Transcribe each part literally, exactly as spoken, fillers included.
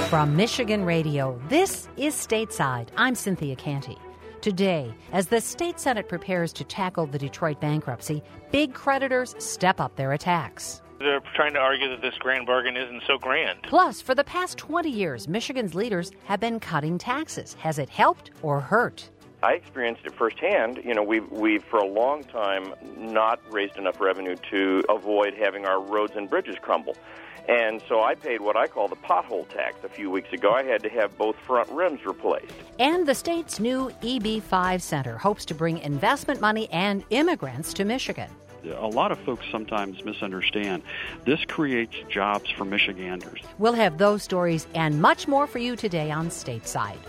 From Michigan Radio, this is Stateside. I'm Cynthia Canty. Today, as the state Senate prepares to tackle the Detroit bankruptcy, big creditors step up their attacks. They're trying to argue that this grand bargain isn't so grand. Plus, for the past twenty years, Michigan's leaders have been cutting taxes. Has it helped or hurt? I experienced it firsthand. You know, we've, we've for a long time not raised enough revenue to avoid having our roads and bridges crumble. And so I paid what I call the pothole tax a few weeks ago. I had to have both front rims replaced. And the state's new E B five Center hopes to bring investment money and immigrants to Michigan. A lot of folks sometimes misunderstand. This creates jobs for Michiganders. We'll have those stories and much more for you today on Stateside.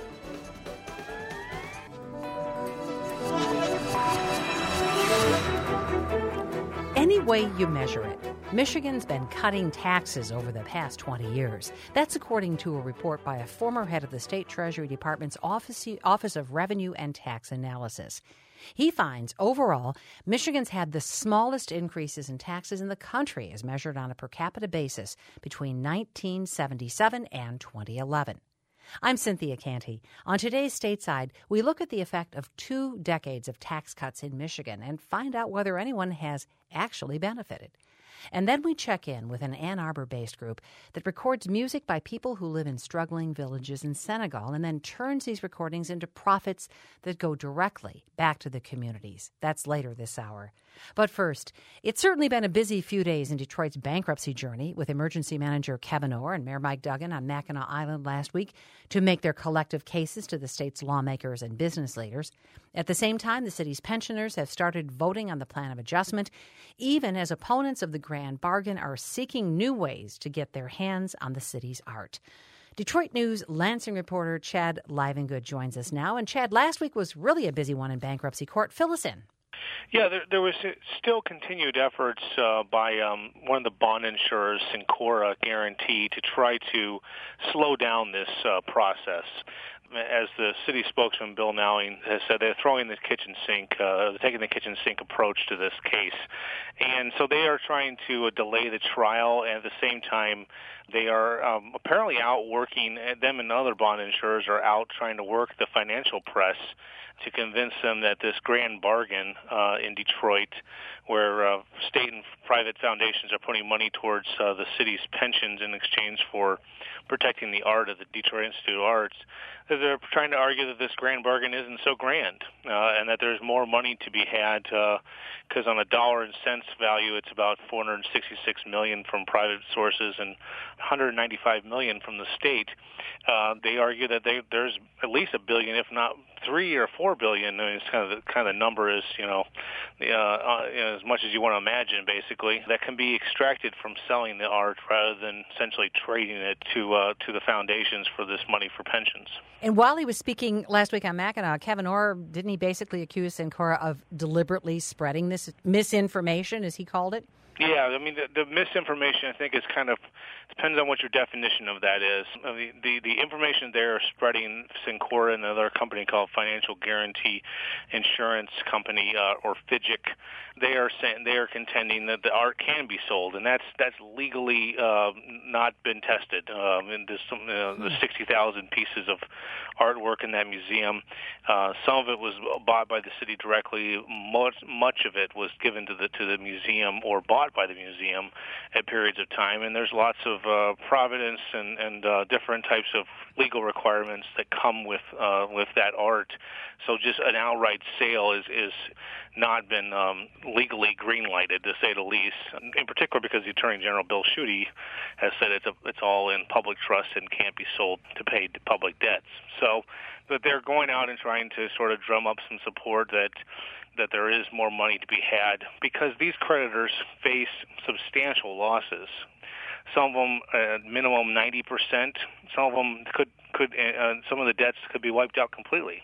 Any way you measure it, Michigan's been cutting taxes over the past twenty years. That's according to a report by a former head of the State Treasury Department's Office, Office of Revenue and Tax Analysis. He finds, overall, Michigan's had the smallest increases in taxes in the country as measured on a per capita basis between nineteen seventy-seven and twenty eleven. I'm Cynthia Canty. On today's Stateside, we look at the effect of two decades of tax cuts in Michigan and find out whether anyone has actually benefited. And then we check in with an Ann Arbor-based group that records music by people who live in struggling villages in Senegal and then turns these recordings into profits that go directly back to the communities. That's later this hour. But first, it's certainly been a busy few days in Detroit's bankruptcy journey, with emergency manager Kevin Orr and Mayor Mike Duggan on Mackinac Island last week to make their collective cases to the state's lawmakers and business leaders. At the same time, the city's pensioners have started voting on the plan of adjustment, even as opponents of the grand bargain are seeking new ways to get their hands on the city's art. Detroit News Lansing reporter Chad Livengood joins us now. And Chad, last week was really a busy one in bankruptcy court. Fill us in. Yeah, there, there was still continued efforts uh, by um, one of the bond insurers, Syncora Guarantee, to try to slow down this uh, process. As the city spokesman, Bill Nowing, has said, they're throwing the kitchen sink, uh, they're taking the kitchen sink approach to this case. And so they are trying to uh, delay the trial, and at the same time, they are um, apparently out working, them and other bond insurers are out trying to work the financial press to convince them that this grand bargain uh, in Detroit, where uh, state and private foundations are putting money towards uh, the city's pensions in exchange for protecting the art of the Detroit Institute of Arts, that they're trying to argue that this grand bargain isn't so grand uh, and that there's more money to be had because uh, on a dollar and cents value, it's about four hundred sixty-six million dollars from private sources and one hundred ninety-five million dollars from the state. Uh, they argue that they, there's at least a billion, if not three or four billion. I mean, it's kind of the kind of number is, you know, uh, uh, you know, as much as you want to imagine, basically, that can be extracted from selling the art rather than essentially trading it to uh, to the foundations for this money for pensions. And while he was speaking last week on Mackinac, Kevin Orr, didn't he basically accuse Syncora of deliberately spreading this misinformation, as he called it? Yeah, I mean, the, the misinformation, I think, is kind of, depends on what your definition of that is. I mean, the, the information they're spreading, Syncora and another company called Financial Guarantee Insurance Company, uh, or F I G I C, they are saying, they are contending that the art can be sold, and that's that's legally uh, not been tested. Um, and this, uh, the sixty thousand pieces of artwork in that museum, uh, some of it was bought by the city directly. Much, much of it was given to the to the museum or bought by the museum at periods of time, and there's lots of uh, providence and, and uh, different types of legal requirements that come with uh, with that art. So just an outright sale is is not been um, legally green-lighted, to say the least. In particular, because the Attorney General Bill Schuette has said it's a, it's all in public trust and can't be sold to pay public debts. So, but they're going out and trying to sort of drum up some support that. that there is more money to be had because these creditors face substantial losses. Some of them, uh, minimum ninety percent. Some of them could, could uh, some of the debts could be wiped out completely.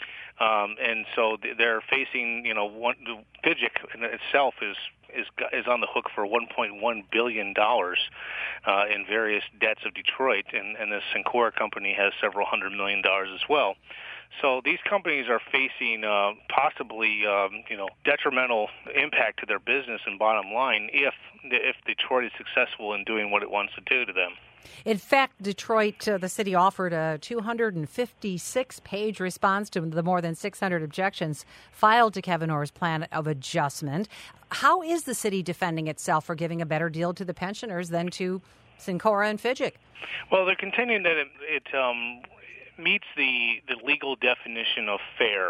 Um, and so they're facing, you know, one, the F I G I C in itself is is is on the hook for one point one billion dollars uh, in various debts of Detroit, and, and the Syncora company has several hundred million dollars as well. So these companies are facing uh, possibly, um, you know, detrimental impact to their business and bottom line if if Detroit is successful in doing what it wants to do to them. In fact, Detroit, uh, the city offered a two hundred fifty-six page response to the more than six hundred objections filed to Kevin Orr's plan of adjustment. How is the city defending itself for giving a better deal to the pensioners than to Syncora and Fidget? Well, they're contending that it, it um, meets the, the legal definition of fair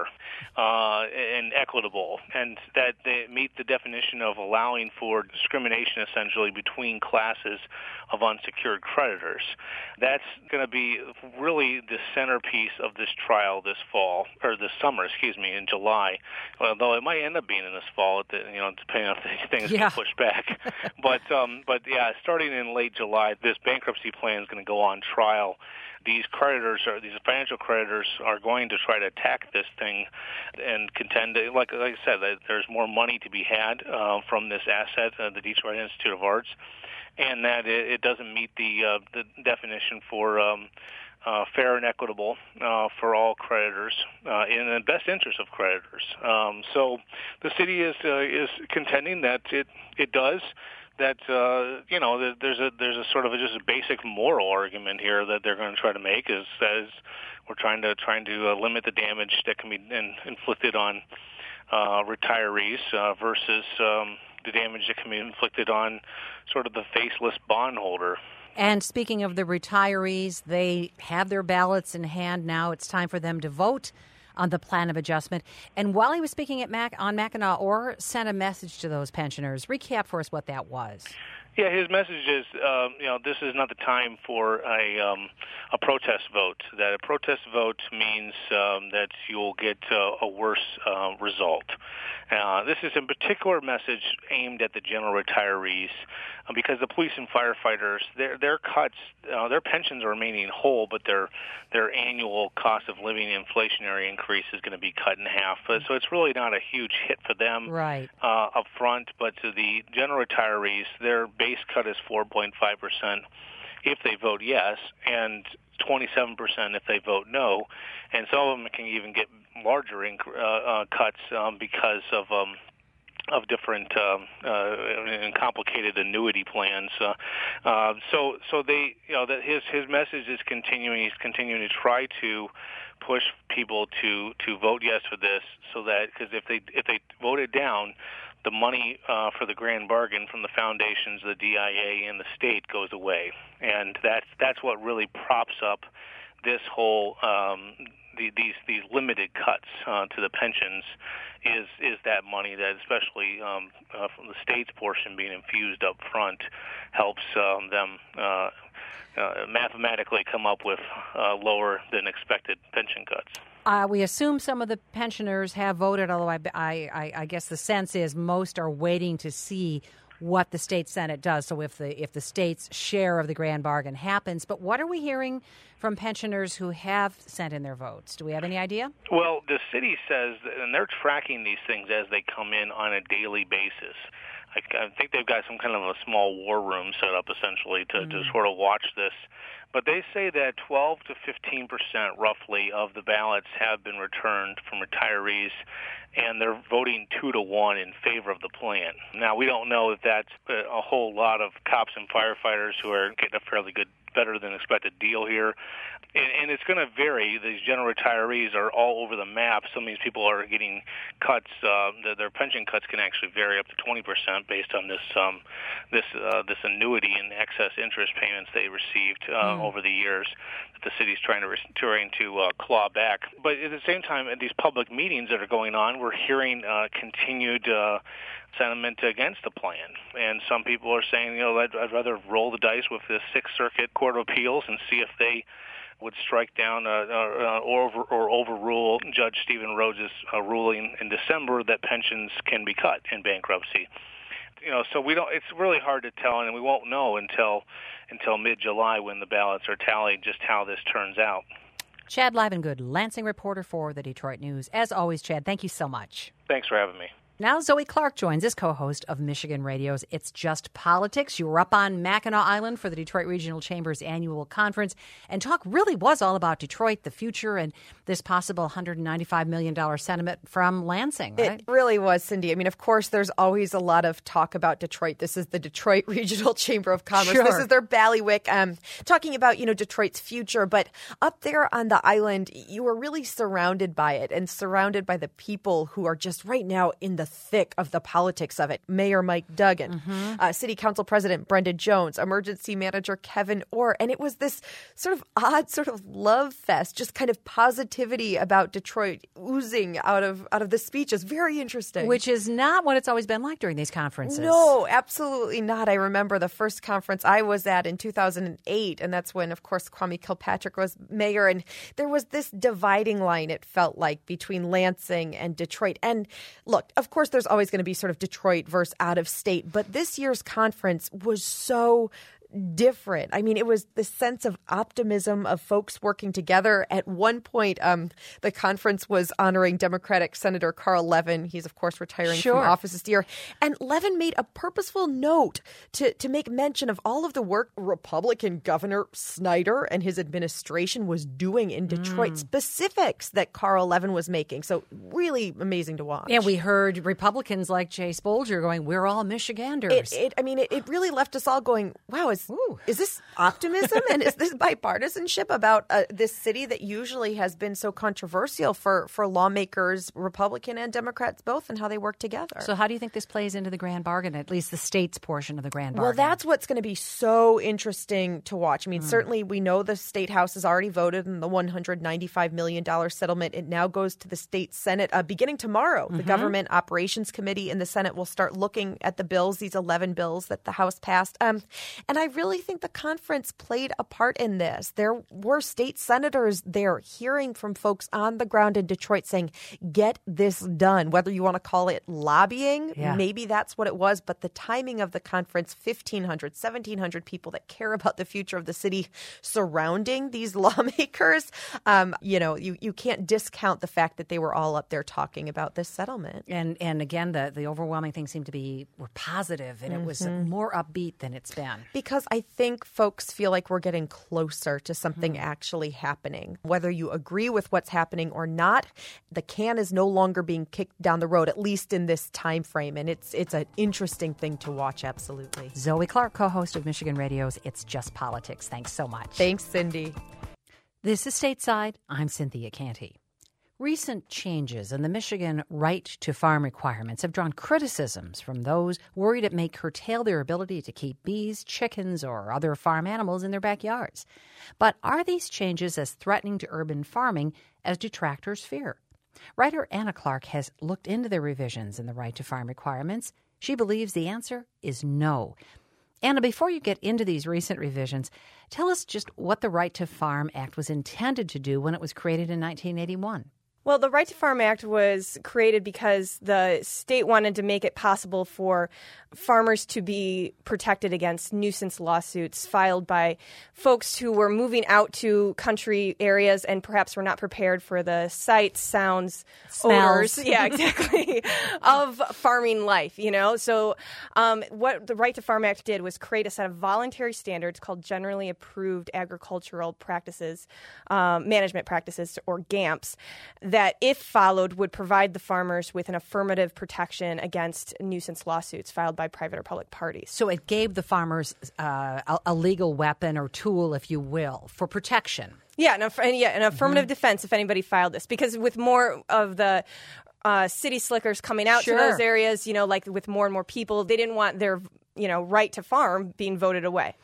uh, and equitable, and that they meet the definition of allowing for discrimination, essentially, between classes of unsecured creditors. That's going to be really the centerpiece of this trial this fall, or this summer, excuse me, in July, although it might end up being in this fall, at the, you know, depending on if things yeah. get pushed back. but, um, but, yeah, starting in late July, this bankruptcy plan is going to go on trial. These creditors, or these financial creditors, are going to try to attack this thing and contend, like, like I said, that there's more money to be had uh, from this asset, uh, the Detroit Institute of Arts, and that it, it doesn't meet the uh, the definition for um, uh, fair and equitable uh, for all creditors uh, in the best interest of creditors. Um, so the city is uh, is contending that it it does. That uh, you know, there's a there's a sort of a, just a basic moral argument here that they're going to try to make is as we're trying to trying to uh, limit the damage that can be in, inflicted on uh, retirees uh, versus um, the damage that can be inflicted on sort of the faceless bondholder. And speaking of the retirees, they have their ballots in hand now. It's time for them to vote on the plan of adjustment. And while he was speaking at Mac- on Mackinac, Orr sent a message to those pensioners. Recap for us what that was. Yeah, his message is, um, you know, this is not the time for a um, a protest vote. That a protest vote means um, that you'll get uh, a worse uh, result. Uh, this is in particular message aimed at the general retirees uh, because the police and firefighters, their their cuts, uh, their pensions are remaining whole, but their their annual cost of living inflationary increase is going to be cut in half. So it's really not a huge hit for them right. uh, up front, but to the general retirees, their base cut is four point five percent if they vote yes, and twenty-seven percent if they vote no, and some of them can even get larger inc- uh, uh, cuts um, because of um, of different um, uh, and complicated annuity plans. Uh, uh, so, so they, you know, that his his message is continuing. He's continuing to try to push people to to vote yes for this, so that because if they if they vote it down, the money uh, for the grand bargain from the foundations, the D I A, and the state goes away, and that's that's what really props up this whole um, the, these these limited cuts uh, to the pensions. Is is that money that, especially um, uh, from the state's portion being infused up front, helps um, them uh, uh, mathematically come up with uh, lower than expected pension cuts. Uh, we assume some of the pensioners have voted, although I, I, I guess the sense is most are waiting to see what the state Senate does. So if the if the state's share of the grand bargain happens. But what are we hearing from pensioners who have sent in their votes? Do we have any idea? Well, the city says, and they're tracking these things as they come in on a daily basis. I, I think they've got some kind of a small war room set up, essentially, to, mm. to sort of watch this. But they say that twelve to fifteen percent, roughly, of the ballots have been returned from retirees, and they're voting two to one in favor of the plan. Now, we don't know if that's a whole lot of cops and firefighters who are getting a fairly good, better than expected deal here. And, and it's going to vary. These general retirees are all over the map. Some of these people are getting cuts. Uh, their, their pension cuts can actually vary up to twenty percent based on this um, this uh, this annuity and excess interest payments they received uh, mm. over the years that the city's trying to trying to uh, claw back. But at the same time, at these public meetings that are going on, we're hearing uh, continued uh, sentiment against the plan. And some people are saying, you know, I'd, I'd rather roll the dice with the Sixth Circuit Court of Appeals and see if they would strike down uh, uh, or, over, or overrule Judge Stephen Rhodes' uh, ruling in December that pensions can be cut in bankruptcy. You know, so we don't. It's really hard to tell, and we won't know until until mid-July when the ballots are tallied just how this turns out. Chad Livengood, Lansing reporter for the Detroit News. As always, Chad, thank you so much. Thanks for having me. Now Zoe Clark joins as co-host of Michigan Radio's It's Just Politics. You were up on Mackinac Island for the Detroit Regional Chamber's annual conference, and talk really was all about Detroit, the future, and this possible one hundred ninety-five million dollars sentiment from Lansing, right? It really was, Cindy. I mean, of course, there's always a lot of talk about Detroit. This is the Detroit Regional Chamber of Commerce. Sure. This is their bailiwick, um, talking about, you know, Detroit's future. But up there on the island, you were really surrounded by it and surrounded by the people who are just right now in the thick of the politics of it. Mayor Mike Duggan, mm-hmm. uh, City Council President Brenda Jones, Emergency Manager Kevin Orr. And it was this sort of odd sort of love fest, just kind of positivity about Detroit oozing out of out of the speeches. Very interesting. Which is not what it's always been like during these conferences. No, absolutely not. I remember the first conference I was at in two thousand eight, and that's when, of course, Kwame Kilpatrick was mayor. And there was this dividing line, it felt like, between Lansing and Detroit. And look, of course, there's always going to be sort of Detroit versus out of state. But this year's conference was so different. I mean, it was the sense of optimism of folks working together. At one point, um, the conference was honoring Democratic Senator Carl Levin. He's, of course, retiring sure. from office this year. And Levin made a purposeful note to, to make mention of all of the work Republican Governor Snyder and his administration was doing in Detroit, mm. specifics that Carl Levin was making. So really amazing to watch. Yeah, we heard Republicans like Jay Spolger going, we're all Michiganders. It, it, I mean, it, it really left us all going, wow, is Ooh. Is this optimism and is this bipartisanship about uh, this city that usually has been so controversial for, for lawmakers, Republican and Democrats both, and how they work together? So how do you think this plays into the grand bargain, at least the state's portion of the grand bargain? Well, that's what's going to be so interesting to watch. I mean, mm. certainly we know the state house has already voted on the one hundred ninety-five million dollars settlement. It now goes to the state Senate uh, beginning tomorrow. Mm-hmm. The Government Operations Committee in the Senate will start looking at the bills, these eleven bills that the House passed. Um, and I really think the conference played a part in this. There were state senators there hearing from folks on the ground in Detroit saying, get this done, whether you want to call it lobbying. Yeah. Maybe that's what it was. But the timing of the conference, fifteen hundred, seventeen hundred people that care about the future of the city surrounding these lawmakers, um, you know, you, you can't discount the fact that they were all up there talking about this settlement. And and again, the, the overwhelming thing seemed to be were positive, and mm-hmm. it was more upbeat than it's been. Because I think folks feel like we're getting closer to something mm-hmm. actually happening. Whether you agree with what's happening or not, the can is no longer being kicked down the road, at least in this time frame. And it's it's an interesting thing to watch, absolutely. Zoe Clark, co-host of Michigan Radio's It's Just Politics. Thanks so much. Thanks, Cindy. This is Stateside. I'm Cynthia Canty. Recent changes in the Michigan right to farm requirements have drawn criticisms from those worried it may curtail their ability to keep bees, chickens, or other farm animals in their backyards. But are these changes as threatening to urban farming as detractors fear? Writer Anna Clark has looked into the revisions in the right to farm requirements. She believes the answer is no. Anna, before you get into these recent revisions, tell us just what the Right to Farm Act was intended to do when it was created in nineteen eighty-one. Well, the Right to Farm Act was created because the state wanted to make it possible for farmers to be protected against nuisance lawsuits filed by folks who were moving out to country areas and perhaps were not prepared for the sights, sounds, smells. odors, yeah, exactly, of farming life, you know? So um, what the Right to Farm Act did was create a set of voluntary standards called Generally Approved Agricultural Practices, um, Management Practices, or GAMPs, that, if followed, would provide the farmers with an affirmative protection against nuisance lawsuits filed by private or public parties. So it gave the farmers uh, a, a legal weapon or tool, if you will, for protection. Yeah, an, and yeah, an affirmative mm-hmm. defense if anybody filed this. Because with more of the uh, city slickers coming out sure. to those areas, you know, like with more and more people, they didn't want their, you know, right to farm being voted away.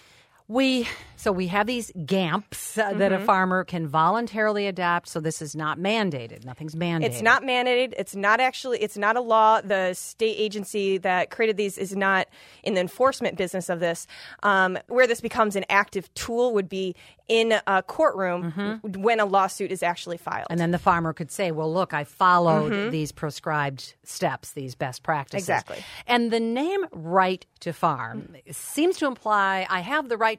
We so we have these GAMPs uh, mm-hmm. that a farmer can voluntarily adopt. So this is not mandated. Nothing's mandated. It's not mandated. It's not actually. It's not a law. The state agency that created these is not in the enforcement business of this. Um, where this becomes an active tool would be in a courtroom mm-hmm. when a lawsuit is actually filed. And then the farmer could say, "Well, look, I followed mm-hmm. these prescribed steps, these best practices." Exactly. And the name "right to farm" seems to imply I have the right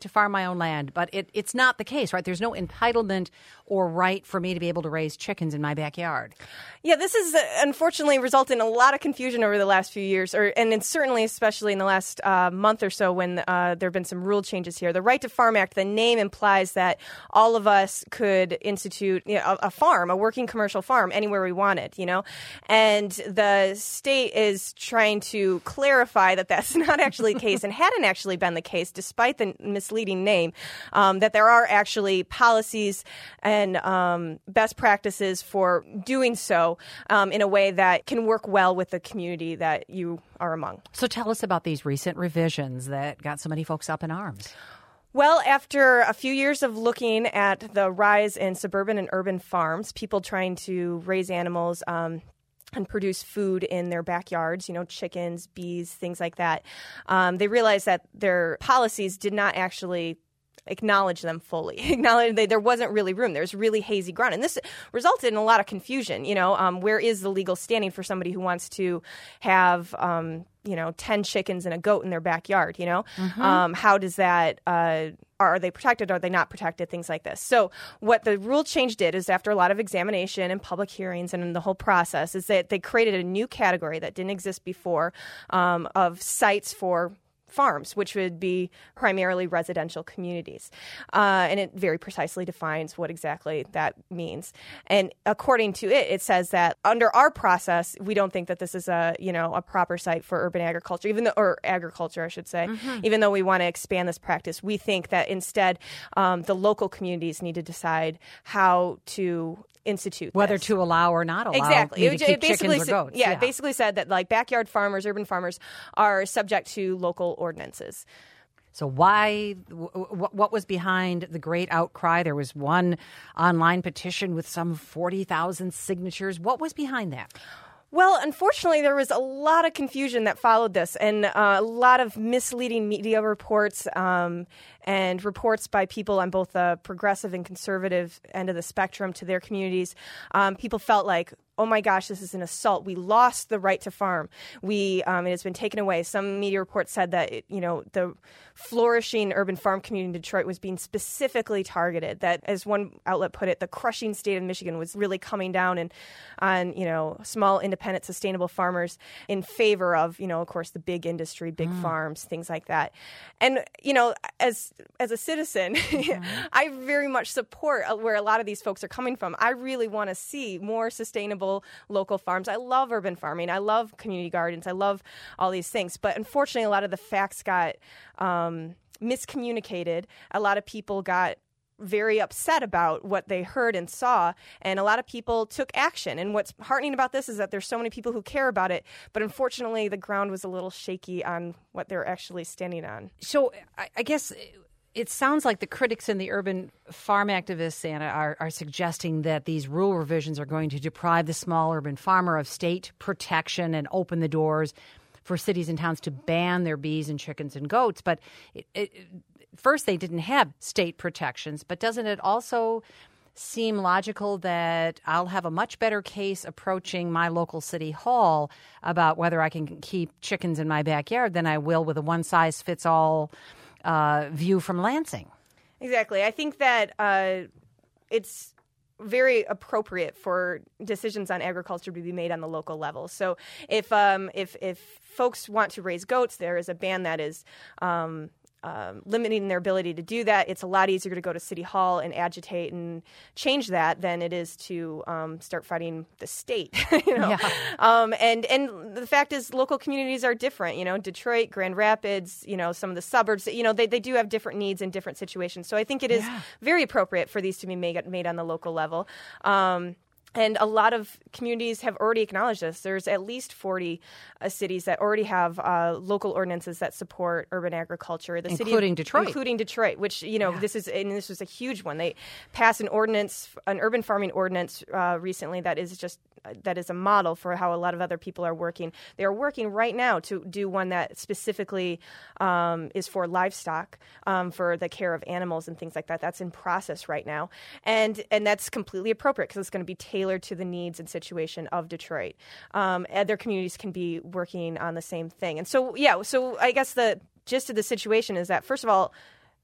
to farm my own land, but it, it's not the case, right? There's no entitlement or right for me to be able to raise chickens in my backyard. Yeah, this has uh, unfortunately resulted in a lot of confusion over the last few years, or and it's certainly especially in the last uh, month or so when uh, there have been some rule changes here. The Right to Farm Act, the name implies that all of us could institute you know, a, a farm, a working commercial farm, anywhere we wanted, you know? And the state is trying to clarify that that's not actually the case and hadn't actually been the case, despite the misleading name, um, that there are actually policies and um, best practices for doing so um, in a way that can work well with the community that you are among. So tell us about these recent revisions that got so many folks up in arms. Well, after a few years of looking at the rise in suburban and urban farms, people trying to raise animals um, and produce food in their backyards, you know, chickens, bees, things like that, um, they realized that their policies did not actually acknowledge them fully. Acknowledge that there wasn't really room. There's really hazy ground. And this resulted in a lot of confusion. You know, um, where is the legal standing for somebody who wants to have, um, you know, ten chickens and a goat in their backyard, you know? Mm-hmm. Um, how does that, uh, are they protected? Are they not protected? Things like this. So what the rule change did is after a lot of examination and public hearings and the whole process is that they created a new category that didn't exist before um, of sites for farms, which would be primarily residential communities. Uh, and it very precisely defines what exactly that means. And according to it, it says that under our process, we don't think that this is a, you know, a proper site for urban agriculture, even though, or agriculture, I should say, mm-hmm. even though we want to expand this practice. We think that instead um, the local communities need to decide how to institute whether this. to allow or not allow exactly. me to it, keep it basically chickens or goats. Yeah, yeah, it basically said that like backyard farmers, urban farmers are subject to local ordinances. So why, what was behind the great outcry? There was one online petition with some forty thousand signatures. What was behind that? Well, unfortunately, there was a lot of confusion that followed this and uh, a lot of misleading media reports um, and reports by people on both the progressive and conservative end of the spectrum to their communities. Um, people felt like, oh my gosh, this is an assault. We lost the right to farm. We um, it has been taken away. Some media reports said that it, you know the flourishing urban farm community in Detroit was being specifically targeted. That, as one outlet put it, the crushing state of Michigan was really coming down and on you know small, independent, sustainable farmers in favor of you know of course the big industry, big mm. farms, things like that. And you know as as a citizen, mm-hmm. I very much support where a lot of these folks are coming from. I really want to see more sustainable local farms. I love urban farming. I love community gardens. I love all these things. But unfortunately, a lot of the facts got um, miscommunicated. A lot of people got very upset about what they heard and saw, and a lot of people took action. And what's heartening about this is that there's so many people who care about it, but unfortunately, the ground was a little shaky on what they're actually standing on. So I, I guess it sounds like the critics and the urban farm activists, Anna, are, are suggesting that these rule revisions are going to deprive the small urban farmer of state protection and open the doors for cities and towns to ban their bees and chickens and goats. But it, it, first, they didn't have state protections. But doesn't it also seem logical that I'll have a much better case approaching my local city hall about whether I can keep chickens in my backyard than I will with a one-size-fits-all Uh, view from Lansing? Exactly. I think that uh, it's very appropriate for decisions on agriculture to be made on the local level. So if um, if if folks want to raise goats, there is a ban that is um, um, limiting their ability to do that. It's a lot easier to go to City Hall and agitate and change that than it is to um, start fighting the state. you know, yeah. um, and and the fact is, local communities are different. You know, Detroit, Grand Rapids, you know, some of the suburbs. You know, they they do have different needs in different situations. So I think it is yeah. very appropriate for these to be made made on the local level. Um, And a lot of communities have already acknowledged this. There's at least forty uh, cities that already have uh, local ordinances that support urban agriculture. The including city of, Detroit. Including Detroit, which, you know, yeah. this is and this was a huge one. They passed an ordinance, an urban farming ordinance uh, recently that is just that is a model for how a lot of other people are working. They are working right now to do one that specifically um, is for livestock, um, for the care of animals and things like that. That's in process right now. And and that's completely appropriate because it's going to be tailored to the needs and situation of Detroit. Um, other communities can be working on the same thing. And so, yeah, so I guess the gist of the situation is that, first of all,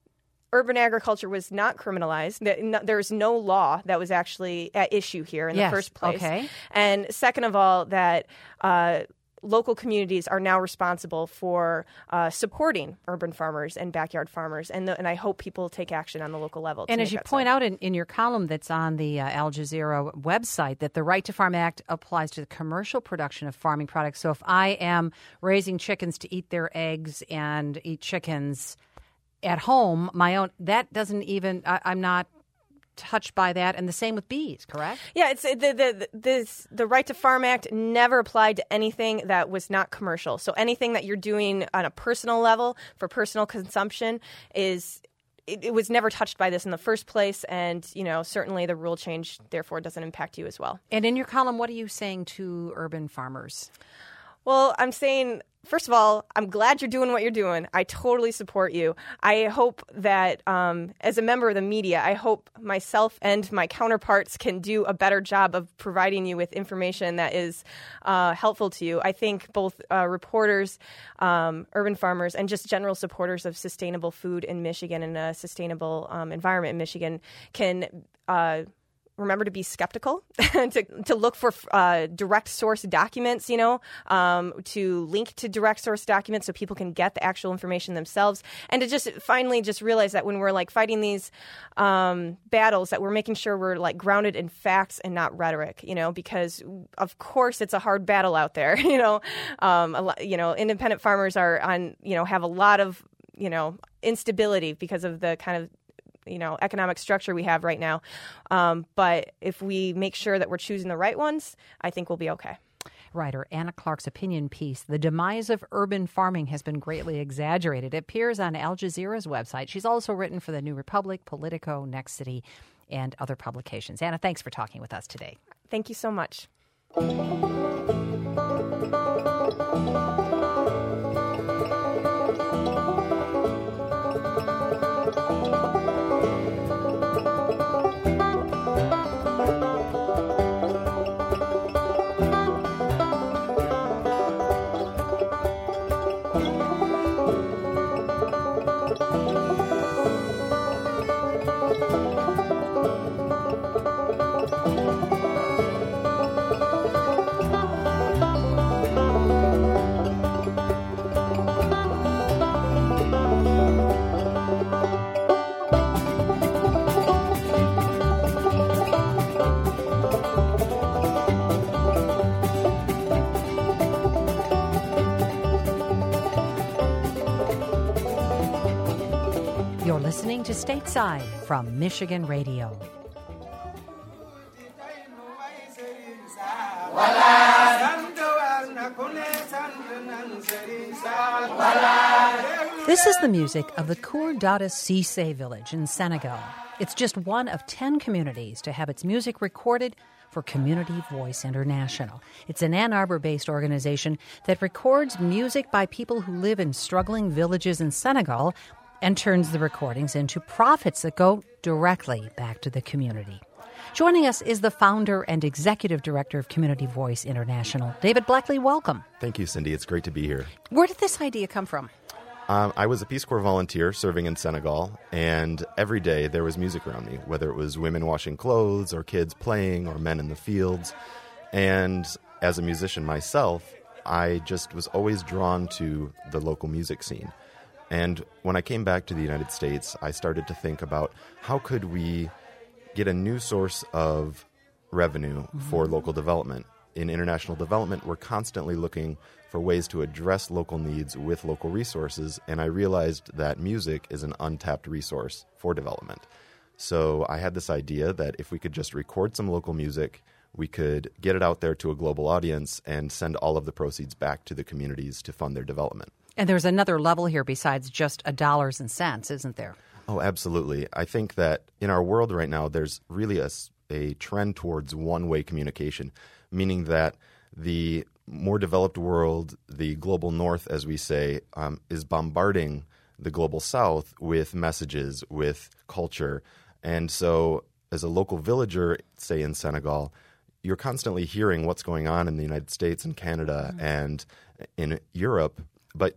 urban agriculture was not criminalized. There's no law that was actually at issue here in yes. the first place. Okay. And second of all, that uh, local communities are now responsible for uh, supporting urban farmers and backyard farmers. And, the, and I hope people take action on the local level. And as you point so. out in, in your column that's on the uh, Al Jazeera website, that the Right to Farm Act applies to the commercial production of farming products. So if I am raising chickens to eat their eggs and eat chickens at home, my own, that doesn't even, I, I'm not touched by that, and the same with bees, correct? Yeah, it's the the this the Right to Farm Act never applied to anything that was not commercial. So anything that you're doing on a personal level for personal consumption is it, it was never touched by this in the first place, and you know certainly the rule change therefore doesn't impact you as well. And in your column, what are you saying to urban farmers? Well, I'm saying, first of all, I'm glad you're doing what you're doing. I totally support you. I hope that um, as a member of the media, I hope myself and my counterparts can do a better job of providing you with information that is uh, helpful to you. I think both uh, reporters, um, urban farmers, and just general supporters of sustainable food in Michigan and a sustainable um, environment in Michigan can uh, remember to be skeptical, to to look for uh, direct source documents, you know, um, to link to direct source documents so people can get the actual information themselves, and to just finally just realize that when we're like fighting these um, battles, that we're making sure we're like grounded in facts and not rhetoric, you know, because of course it's a hard battle out there, you know, um, a lot, you know, independent farmers are on, you know, have a lot of, you know, instability because of the kind of you know, economic structure we have right now. Um, but if we make sure that we're choosing the right ones, I think we'll be okay. Writer Anna Clark's opinion piece, "The Demise of Urban Farming Has Been Greatly Exaggerated," it appears on Al Jazeera's website. She's also written for The New Republic, Politico, Next City, and other publications. Anna, thanks for talking with us today. Thank you so much. You're listening to Stateside from Michigan Radio. This is the music of the Kour Dada Cissé village in Senegal. It's just one of ten communities to have its music recorded for Community Voice International. It's an Ann Arbor-based organization that records music by people who live in struggling villages in Senegal and turns the recordings into profits that go directly back to the community. Joining us is the founder and executive director of Community Voice International, David Bleckley. Welcome. Thank you, Cindy. It's great to be here. Where did this idea come from? Um, I was a Peace Corps volunteer serving in Senegal, and every day there was music around me, whether it was women washing clothes or kids playing or men in the fields. And as a musician myself, I just was always drawn to the local music scene. And when I came back to the United States, I started to think about how could we get a new source of revenue mm-hmm. for local development. In international development, we're constantly looking for ways to address local needs with local resources, and I realized that music is an untapped resource for development. So I had this idea that if we could just record some local music, we could get it out there to a global audience and send all of the proceeds back to the communities to fund their development. And there's another level here besides just a dollars and cents, isn't there? Oh, absolutely. I think that in our world right now, there's really a, a trend towards one-way communication, meaning that the more developed world, the global north, as we say, um, is bombarding the global south with messages, with culture. And so as a local villager, say in Senegal, you're constantly hearing what's going on in the United States and Canada mm-hmm. and in Europe, but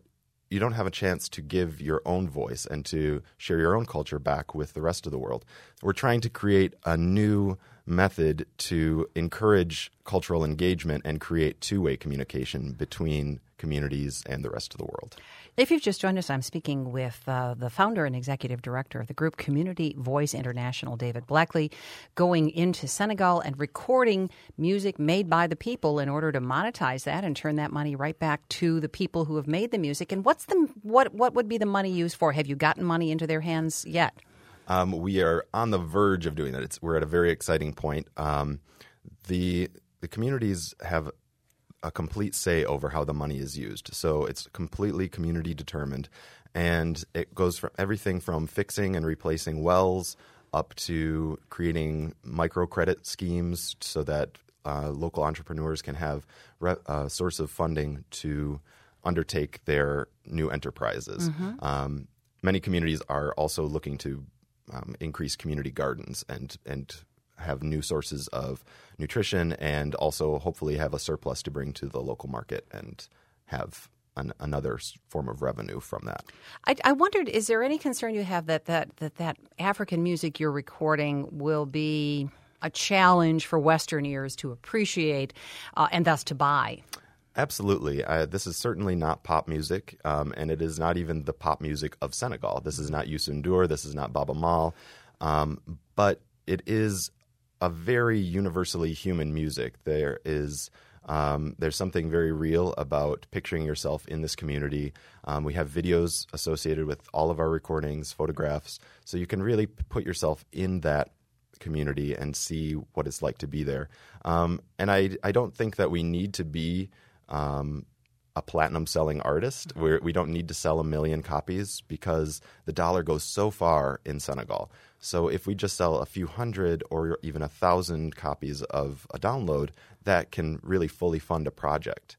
you don't have a chance to give your own voice and to share your own culture back with the rest of the world. We're trying to create a new method to encourage cultural engagement and create two-way communication between communities and the rest of the world. If you've just joined us, I'm speaking with uh, the founder and executive director of the group Community Voice International, David Bleckley, going into Senegal and recording music made by the people in order to monetize that and turn that money right back to the people who have made the music. And what's the what what would be the money used for? Have you gotten money into their hands yet? Um, we are on the verge of doing that. It's, we're at a very exciting point. Um, the the communities have a complete say over how the money is used. So it's completely community determined. And it goes from everything from fixing and replacing wells up to creating microcredit schemes so that uh, local entrepreneurs can have a uh, source of funding to undertake their new enterprises. Mm-hmm. Um, many communities are also looking to um, increase community gardens and and have new sources of nutrition and also hopefully have a surplus to bring to the local market and have an, another form of revenue from that. I, I wondered, is there any concern you have that that, that that African music you're recording will be a challenge for Western ears to appreciate uh, and thus to buy? Absolutely. Uh, this is certainly not pop music, um, and it is not even the pop music of Senegal. This is not Youssou N'Dour. This is not Baaba Maal. Um, but it is a very universally human music. There is um, there's something very real about picturing yourself in this community. Um, we have videos associated with all of our recordings, photographs, so you can really put yourself in that community and see what it's like to be there. Um, and I I don't think that we need to be um, a platinum selling artist. We're, we don't need to sell a million copies because the dollar goes so far in Senegal. So if we just sell a few hundred or even a thousand copies of a download, that can really fully fund a project.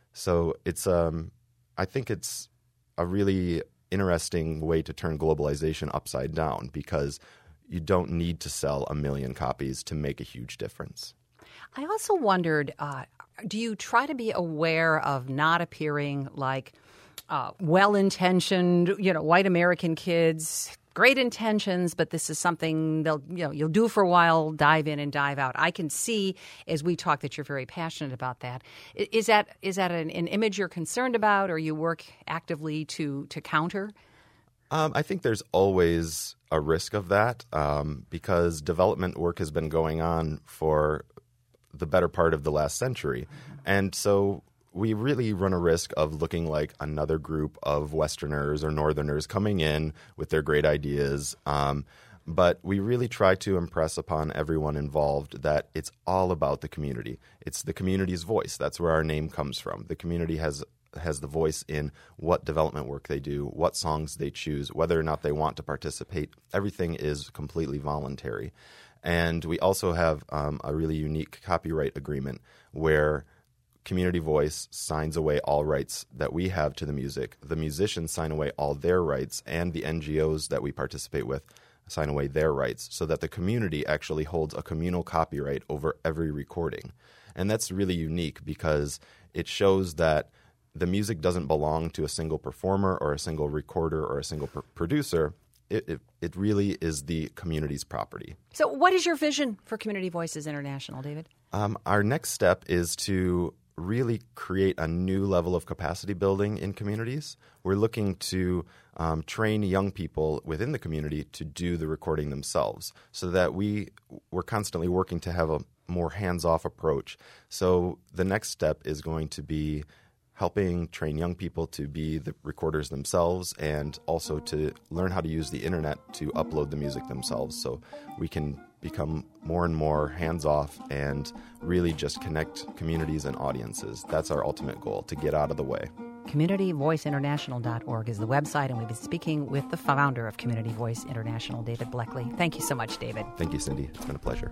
So it's, um, I think it's a really interesting way to turn globalization upside down because you don't need to sell a million copies to make a huge difference. I also wondered, uh, do you try to be aware of not appearing like uh, well-intentioned, you know, white American kids? Great intentions, but this is something they'll, you know, you'll do for a while, dive in and dive out. I can see as we talk that you're very passionate about that. Is that is that an, an image you're concerned about, or you work actively to to counter? Um, I think there's always a risk of that um, because development work has been going on for the better part of the last century, and so we really run a risk of looking like another group of Westerners or Northerners coming in with their great ideas. Um, but we really try to impress upon everyone involved that it's all about the community. It's the community's voice. That's where our name comes from. The community has has the voice in what development work they do, what songs they choose, whether or not they want to participate. Everything is completely voluntary. And we also have um, a really unique copyright agreement where Community Voice signs away all rights that we have to the music. The musicians sign away all their rights, and the N G Os that we participate with sign away their rights, so that the community actually holds a communal copyright over every recording. And that's really unique because it shows that the music doesn't belong to a single performer or a single recorder or a single pr- producer. It, it, it really is the community's property. So what is your vision for Community Voices International, David? Um, our next step is to really create a new level of capacity building in communities. We're looking to um, train young people within the community to do the recording themselves so that we, we're constantly working to have a more hands-off approach. So the next step is going to be helping train young people to be the recorders themselves and also to learn how to use the internet to upload the music themselves so we can become more and more hands-off and really just connect communities and audiences. That's our ultimate goal, to get out of the way. community voice international dot org is the website, and we've been speaking with the founder of Community Voice International, David Bleckley. Thank you so much, David. Thank you, Cindy. It's been a pleasure.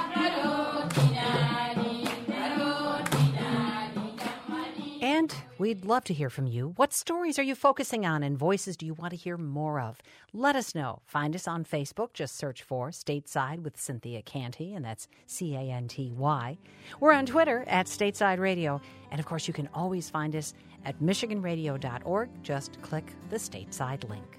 We We'd love to hear from you. What stories are you focusing on and voices do you want to hear more of? Let us know. Find us on Facebook. Just search for Stateside with Cynthia Canty, and that's C A N T Y. We're on Twitter at Stateside Radio. And, of course, you can always find us at michigan radio dot org. Just click the Stateside link.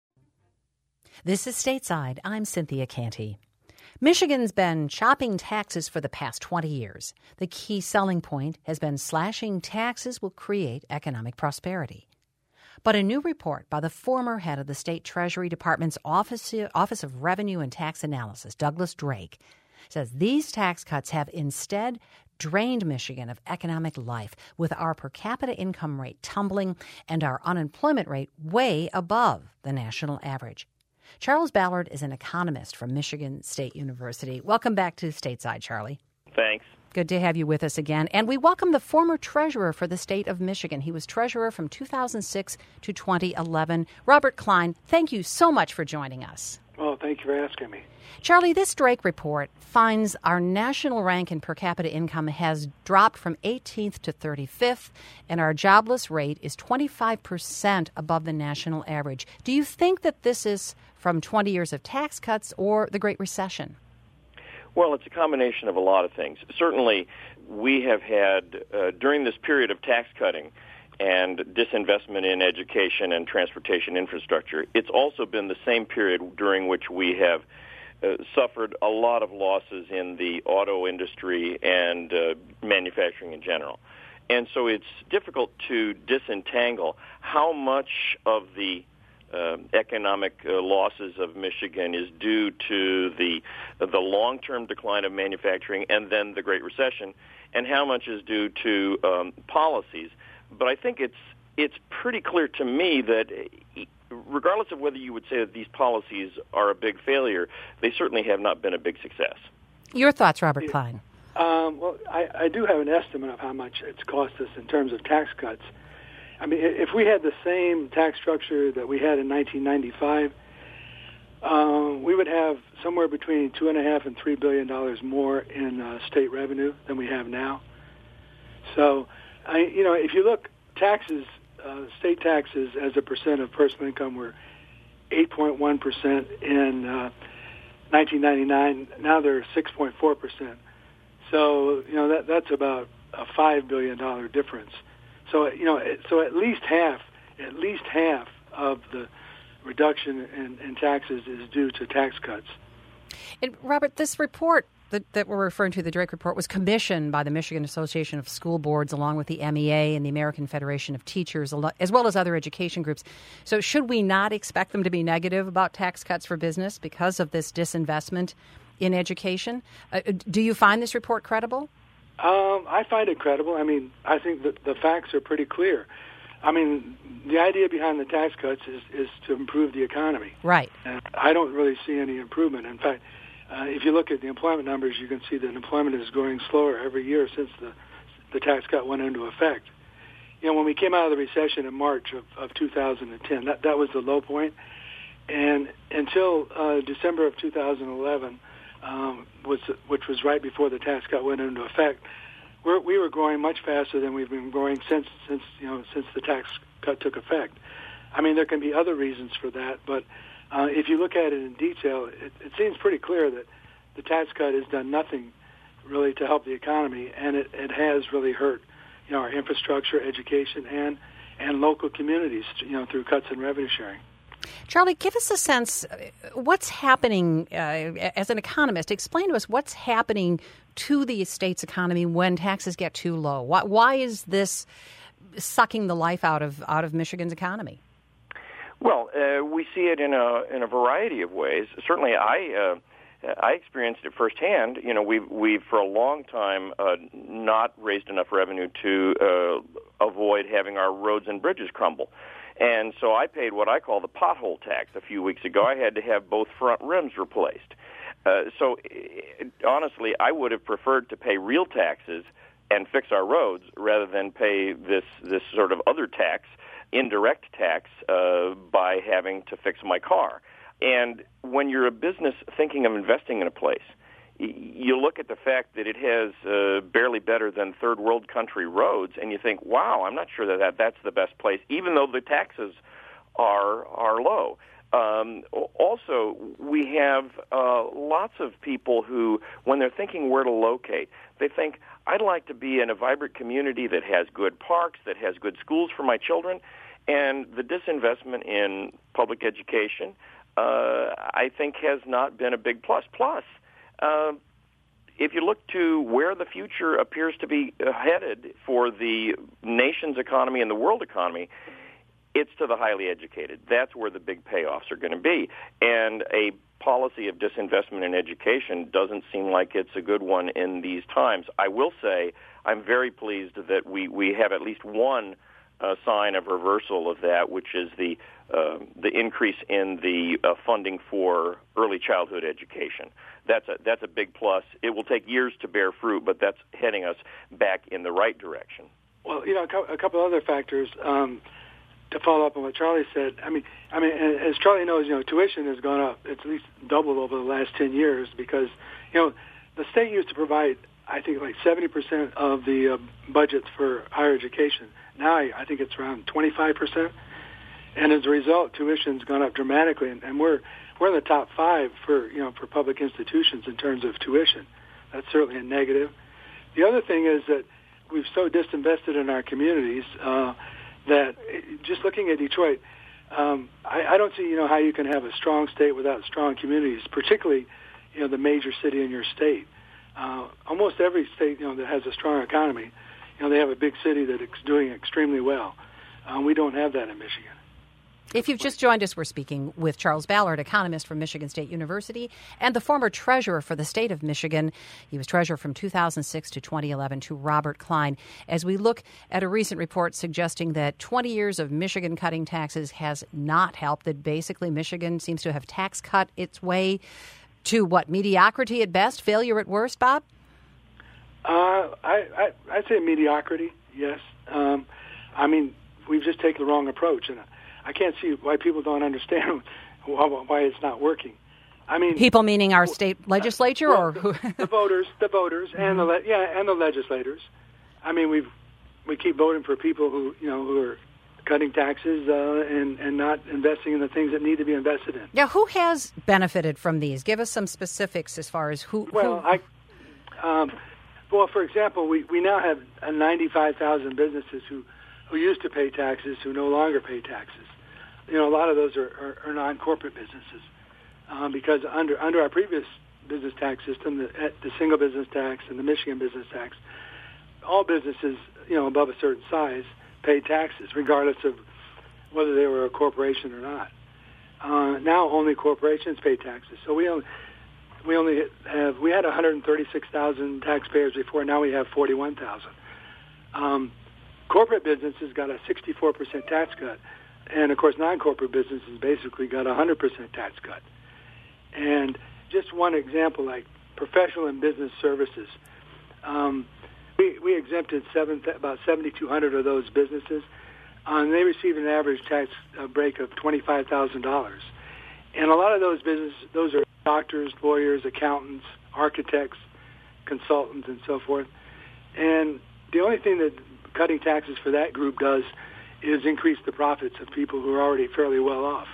This is Stateside. I'm Cynthia Canty. Michigan's been chopping taxes for the past twenty years. The key selling point has been slashing taxes will create economic prosperity. But a new report by the former head of the State Treasury Department's Office, Office of Revenue and Tax Analysis, Douglas Drake, says these tax cuts have instead drained Michigan of economic life, with our per capita income rate tumbling and our unemployment rate way above the national average. Charles Ballard is an economist from Michigan State University. Welcome back to Stateside, Charlie. Thanks. Good to have you with us again. And we welcome the former treasurer for the state of Michigan. He was treasurer from two thousand six to twenty eleven. Robert Klein, thank you so much for joining us. Well, thank you for asking me. Charlie, this Drake report finds our national rank in per capita income has dropped from eighteenth to thirty-fifth, and our jobless rate is twenty-five percent above the national average. Do you think that this is from twenty years of tax cuts or the Great Recession? Well, it's a combination of a lot of things. Certainly, we have had, uh, during this period of tax cutting and disinvestment in education and transportation infrastructure, it's also been the same period during which we have uh, suffered a lot of losses in the auto industry and uh, manufacturing in general. And so it's difficult to disentangle how much of the Uh, economic uh, losses of Michigan is due to the uh, the long-term decline of manufacturing and then the Great Recession, and how much is due to um, policies. But I think it's it's pretty clear to me that regardless of whether you would say that these policies are a big failure, they certainly have not been a big success. Your thoughts, Robert Yeah. Klein? Um, well, I, I do have an estimate of how much it's cost us in terms of tax cuts. I mean, if we had the same tax structure that we had in nineteen ninety-five, um, we would have somewhere between two and a half and three billion dollars more in uh, state revenue than we have now. So, I, you know, if you look, taxes, uh, state taxes as a percent of personal income were eight point one percent in uh, nineteen ninety-nine. Now they're six point four percent. So, you know, that that's about a five billion dollar difference. So, you know, so at least half, at least half of the reduction in, in taxes is due to tax cuts. And Robert, this report that, that we're referring to, the Drake report, was commissioned by the Michigan Association of School Boards along with the M E A and the American Federation of Teachers, as well as other education groups. So should we not expect them to be negative about tax cuts for business because of this disinvestment in education? Uh, do you find this report credible? Um, I find it credible. I mean, I think that the facts are pretty clear. I mean, the idea behind the tax cuts is, is to improve the economy. Right. And I don't really see any improvement. In fact, uh, if you look at the employment numbers, you can see that employment is growing slower every year since the the tax cut went into effect. You know, when we came out of the recession in March of, of two thousand ten, that, that was the low point. And until uh, December of two thousand eleven, Um, was, which was right before the tax cut went into effect, we're, we were growing much faster than we've been growing since since you know since the tax cut took effect. I mean, there can be other reasons for that, but uh, if you look at it in detail, it, it seems pretty clear that the tax cut has done nothing really to help the economy, and it, it has really hurt you know our infrastructure, education, and and local communities you know through cuts in revenue sharing. Charlie, give us a sense, what's happening, uh, as an economist, explain to us what's happening to the state's economy when taxes get too low. Why, why is this sucking the life out of out of Michigan's economy? Well, uh, we see it in a in a variety of ways. Certainly, I uh, I experienced it firsthand. You know, we've we've for a long time uh, not raised enough revenue to uh, avoid having our roads and bridges crumble. And so I paid what I call the pothole tax a few weeks ago. I had to have both front rims replaced. Uh, so honestly, I would have preferred to pay real taxes and fix our roads rather than pay this this sort of other tax, indirect tax, uh, by having to fix my car. And when you're a business thinking of investing in a place, you look at the fact that it has uh, barely better than third world country roads, and you think, wow, I'm not sure that, that that's the best place, even though the taxes are are low. Um, also, we have uh, lots of people who, when they're thinking where to locate, they think, I'd like to be in a vibrant community that has good parks, that has good schools for my children, and the disinvestment in public education, uh, I think, has not been a big plus. Plus, uh, if you look to where the future appears to be headed for the nation's economy and the world economy, it's to the highly educated. That's where the big payoffs are going to be. And a policy of disinvestment in education doesn't seem like it's a good one in these times. I will say I'm very pleased that we, we have at least one uh, sign of reversal of that, which is the uh, the increase in the uh, funding for early childhood education. That's a, that's a big plus. It will take years to bear fruit, but that's heading us back in the right direction. Well, you know, a, co- a couple other factors. Um, To follow up on what Charlie said, I mean, I mean, as Charlie knows, you know, tuition has gone up. It's at least doubled over the last ten years because, you know, the state used to provide, I think, like seventy percent of the uh, budgets for higher education. Now I, I think it's around twenty-five percent, and as a result, tuition's gone up dramatically, and, and we're we're in the top five for you know for public institutions in terms of tuition. That's certainly a negative. The other thing is that we've so disinvested in our communities. Uh, that just looking at Detroit, um, I, I don't see, you know, how you can have a strong state without strong communities, particularly, you know, the major city in your state. Uh, almost every state, you know, that has a strong economy, you know, they have a big city that is doing extremely well. Uh, we don't have that in Michigan. If you've just joined us, we're speaking with Charles Ballard, economist from Michigan State University and the former treasurer for the state of Michigan. He was treasurer from two thousand six to twenty eleven to Robert Klein. As we look at a recent report suggesting that twenty years of Michigan cutting taxes has not helped, that basically Michigan seems to have tax cut its way to what, mediocrity at best, failure at worst, Bob? Uh, I, I, I'd say mediocrity, yes. Um, I mean, we've just taken the wrong approach, and I can't see why people don't understand why it's not working. I mean, people meaning our state legislature, well, or who? the, the voters, the voters, mm-hmm. and the le- yeah, and the legislators. I mean, we we keep voting for people who you know who are cutting taxes uh, and and not investing in the things that need to be invested in. Yeah, who has benefited from these? Give us some specifics as far as who. Well, who... I. Um, well, for example, we, we now have uh, ninety-five thousand businesses who, who used to pay taxes who no longer pay taxes. You know, a lot of those are, are, are non-corporate businesses um, because under under our previous business tax system, the, the single business tax and the Michigan business tax, all businesses, you know, above a certain size paid taxes regardless of whether they were a corporation or not. Uh, now only corporations pay taxes. So we only we only have we had one hundred thirty-six thousand taxpayers before. Now we have forty-one thousand. Um, corporate businesses got a sixty-four percent tax cut. And, of course, non-corporate businesses basically got a one hundred percent tax cut. And just one example, like professional and business services, um, we, we exempted seven, about seventy-two hundred of those businesses, uh, and they received an average tax uh, break of twenty-five thousand dollars. And a lot of those businesses, those are doctors, lawyers, accountants, architects, consultants, and so forth. And the only thing that cutting taxes for that group does is increase the profits of people who are already fairly well off.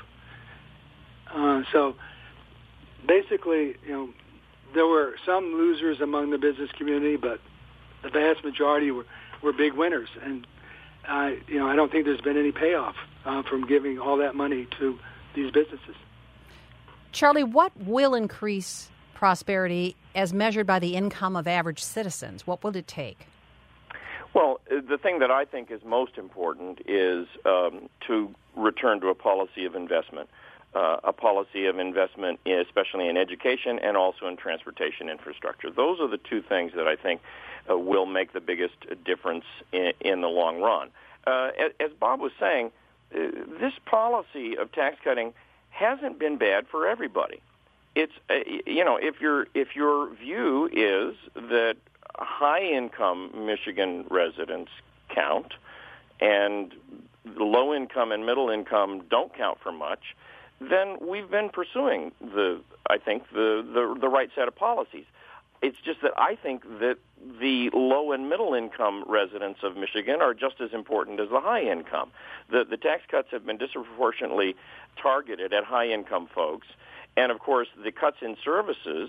Uh, so basically, you know, there were some losers among the business community, but the vast majority were, were big winners. And, uh, you know, I don't think there's been any payoff uh, from giving all that money to these businesses. Charlie, what will increase prosperity as measured by the income of average citizens? What will it take? Well, the thing that I think is most important is um, to return to a policy of investment, uh, a policy of investment, especially in education and also in transportation infrastructure. Those are the two things that I think uh, will make the biggest difference in, in the long run. Uh, as, as Bob was saying, uh, this policy of tax cutting hasn't been bad for everybody. It's uh, you know if your if your view is that high-income Michigan residents count, and low-income and middle-income don't count for much, then we've been pursuing the, I think, the, the, the right set of policies. It's just that I think that the low and middle income residents of Michigan are just as important as the high income. The, the tax cuts have been disproportionately targeted at high income folks. And, of course, the cuts in services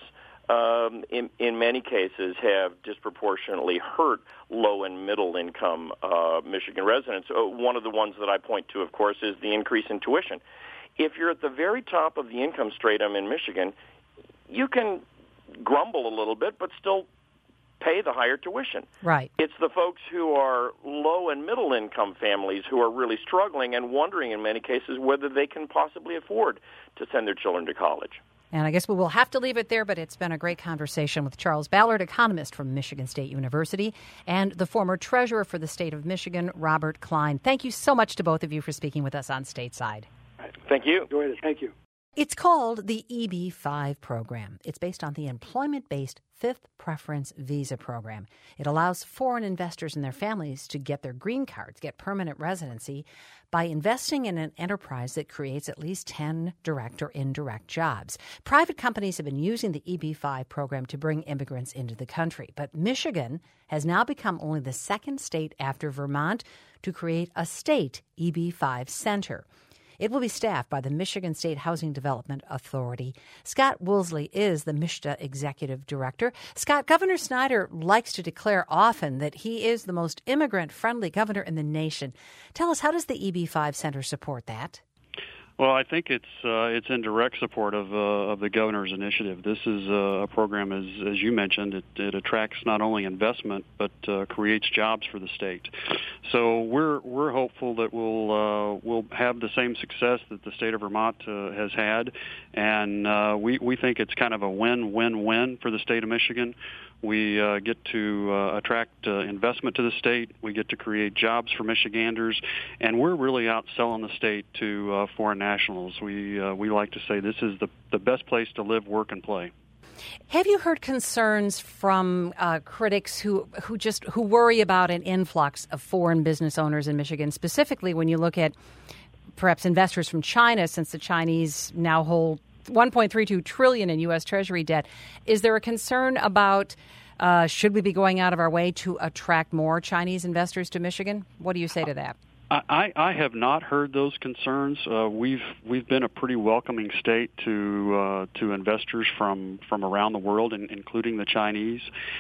um, in, in many cases have disproportionately hurt low and middle income uh, Michigan residents. Uh, one of the ones that I point to, of course, is the increase in tuition. If you're at the very top of the income stratum in Michigan, you can grumble a little bit, but still pay the higher tuition. Right. It's the folks who are low and middle income families who are really struggling and wondering in many cases whether they can possibly afford to send their children to college. And I guess we will have to leave it there, but it's been a great conversation with Charles Ballard, economist from Michigan State University, and the former treasurer for the state of Michigan, Robert Klein. Thank you so much to both of you for speaking with us on Stateside. Thank you. Enjoyed it. Thank you. It's called the E B five program. It's based on the employment-based Fifth Preference Visa program. It allows foreign investors and their families to get their green cards, get permanent residency, by investing in an enterprise that creates at least ten direct or indirect jobs. Private companies have been using the E B five program to bring immigrants into the country, but Michigan has now become only the second state after Vermont to create a state E B five center. It will be staffed by the Michigan State Housing Development Authority. Scott Woolsey is the M S H D A executive director. Scott, Governor Snyder likes to declare often that he is the most immigrant-friendly governor in the nation. Tell us, how does the E B five Center support that? Well, I think it's uh, it's in direct support of uh, of the governor's initiative. This is uh, a program, as as you mentioned, it, it attracts not only investment but uh, creates jobs for the state. So we're we're hopeful that we'll uh, we'll have the same success that the state of Vermont uh, has had, and uh, we we think it's kind of a win-win-win for the state of Michigan. We uh, get to uh, attract uh, investment to the state. We get to create jobs for Michiganders, and we're really out selling the state to uh, foreign nationals. We uh, we like to say this is the the best place to live, work, and play. Have you heard concerns from uh, critics who who just who worry about an influx of foreign business owners in Michigan, specifically when you look at perhaps investors from China, since the Chinese now hold one point three two trillion dollars in U S. Treasury debt? Is there a concern about uh, should we be going out of our way to attract more Chinese investors to Michigan? What do you say to that? I, I have not heard those concerns. Uh, we've we've been a pretty welcoming state to uh, to investors from, from around the world, in, including the Chinese,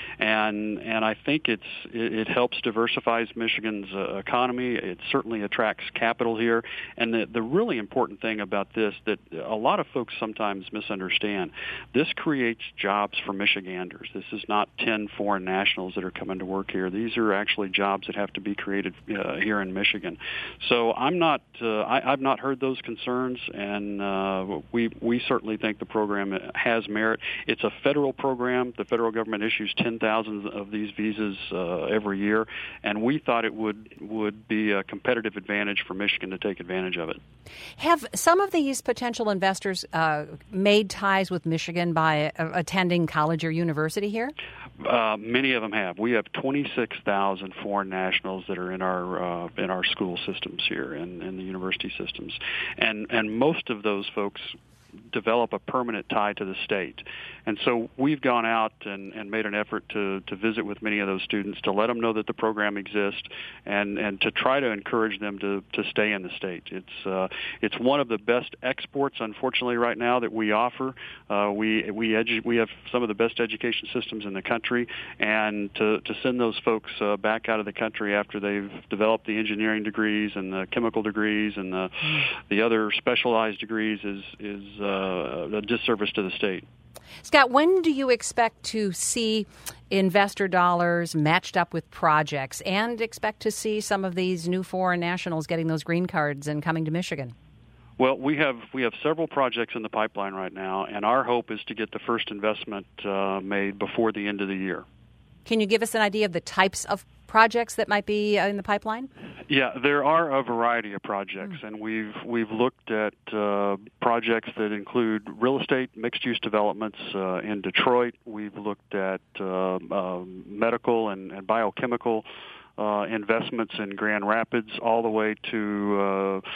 and and I think it's it, it helps diversifies Michigan's uh, economy. It certainly attracts capital here, and the the really important thing about this that a lot of folks sometimes misunderstand: this creates jobs for Michiganders. This is not ten foreign nationals that are coming to work here. These are actually jobs that have to be created uh, here in Michigan. So I'm not. Uh, I, I've not heard those concerns, and uh, we we certainly think the program has merit. It's a federal program. The federal government issues ten thousand of these visas uh, every year, and we thought it would would be a competitive advantage for Michigan to take advantage of it. Have some of these potential investors uh, made ties with Michigan by uh, attending college or university here? Uh, many of them have. We have twenty-six thousand foreign nationals that are in our uh, in our school systems here and in, in the university systems, and and most of those folks develop a permanent tie to the state. And so we've gone out and, and made an effort to, to visit with many of those students, to let them know that the program exists, and, and to try to encourage them to, to stay in the state. It's uh, it's one of the best exports, unfortunately, right now that we offer. Uh, we we edu- we have some of the best education systems in the country, and to, to send those folks uh, back out of the country after they've developed the engineering degrees and the chemical degrees and the the other specialized degrees is is uh, a disservice to the state. Scott, when do you expect to see investor dollars matched up with projects and expect to see some of these new foreign nationals getting those green cards and coming to Michigan? Well, we have we have several projects in the pipeline right now, and our hope is to get the first investment uh, made before the end of the year. Can you give us an idea of the types of projects that might be in the pipeline? Yeah, there are a variety of projects, mm. and we've we've looked at uh, projects that include real estate, mixed-use developments uh, in Detroit. We've looked at uh, uh, medical and, and biochemical uh, investments in Grand Rapids, all the way to uh,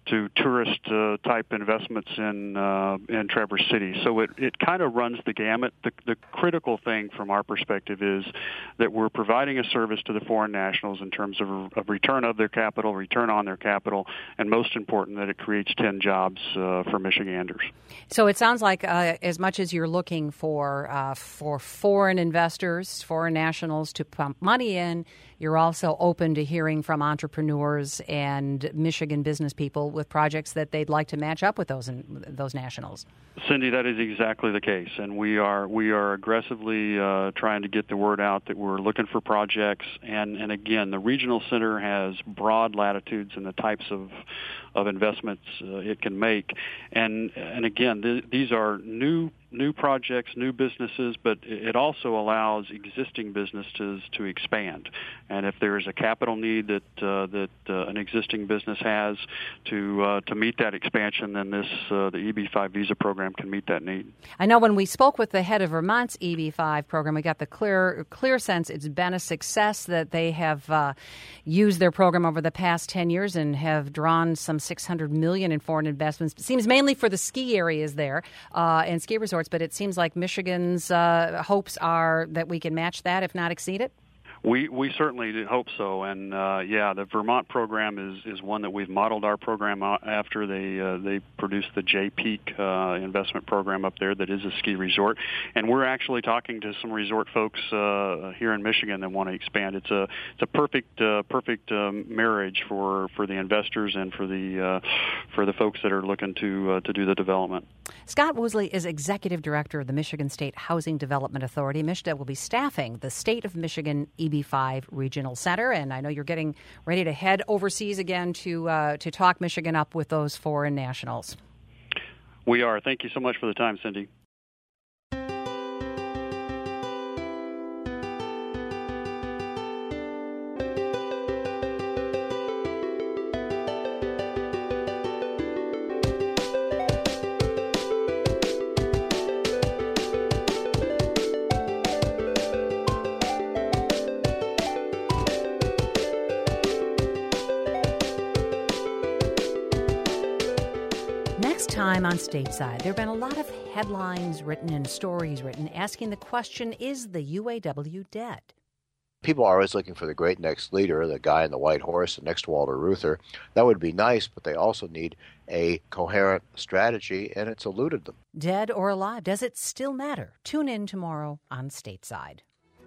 to tourist uh, type investments in uh, in Traverse City. So it, it kind of runs the gamut. The, the critical thing from our perspective is that we're providing a service to the foreign nationals in terms of, of return of their capital, return on their capital, and most important that it creates ten jobs uh, for Michiganders. So it sounds like uh, as much as you're looking for uh, for foreign investors, foreign nationals to pump money in, you're also open to hearing from entrepreneurs and Michigan business people with projects that they'd like to match up with those those nationals. Cindy, that is exactly the case, and we are we are aggressively uh, trying to get the word out that we're looking for projects. And, and again, the regional center has broad latitudes in the types of of investments uh, it can make, and and again, th- these are new. new projects, new businesses, but it also allows existing businesses to expand. And if there is a capital need that uh, that uh, an existing business has to uh, to meet that expansion, then this uh, the E B five visa program can meet that need. I know when we spoke with the head of Vermont's E B five program, we got the clear clear sense it's been a success, that they have uh, used their program over the past ten years and have drawn some six hundred million dollars in foreign investments. It seems mainly for the ski areas there uh, and ski resorts. But it seems like Michigan's uh, hopes are that we can match that, if not exceed it. We we certainly hope so, and uh, yeah, the Vermont program is, is one that we've modeled our program after. They uh, they produced the J Peak uh, investment program up there that is a ski resort, and we're actually talking to some resort folks uh, here in Michigan that want to expand. It's a it's a perfect uh, perfect um, marriage for, for the investors and for the uh, for the folks that are looking to uh, to do the development. Scott Woosley is executive director of the Michigan State Housing Development Authority. MSHDA will be staffing the State of Michigan E B five Regional Center, and I know you're getting ready to head overseas again to uh, to talk Michigan up with those foreign nationals. We are. Thank you so much for the time, Cindy. Next time on Stateside, there have been a lot of headlines written and stories written asking the question, is the U A W dead? People are always looking for the great next leader, the guy in the white horse, the next Walter Reuther. That would be nice, but they also need a coherent strategy, and it's eluded them. Dead or alive, does it still matter? Tune in tomorrow on Stateside.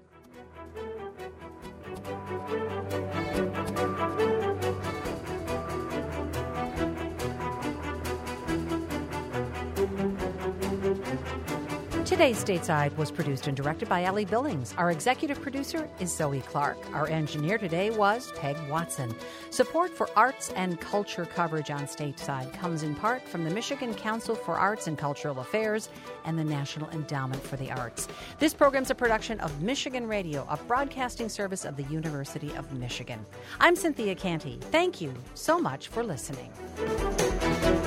Today's Stateside was produced and directed by Ellie Billings. Our executive producer is Zoe Clark. Our engineer today was Peg Watson. Support for arts and culture coverage on Stateside comes in part from the Michigan Council for Arts and Cultural Affairs and the National Endowment for the Arts. This program's a production of Michigan Radio, a broadcasting service of the University of Michigan. I'm Cynthia Canty. Thank you so much for listening.